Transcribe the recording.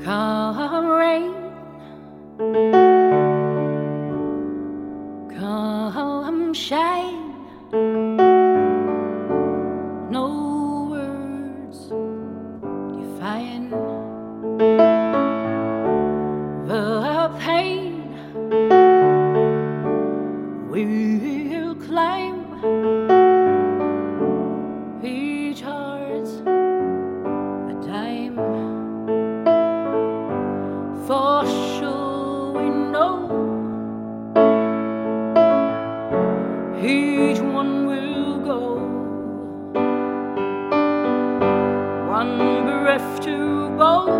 Come rain, come shine, no words define the pain. We'll climb each heart's a time. For sure we know each one will go, one breath to both.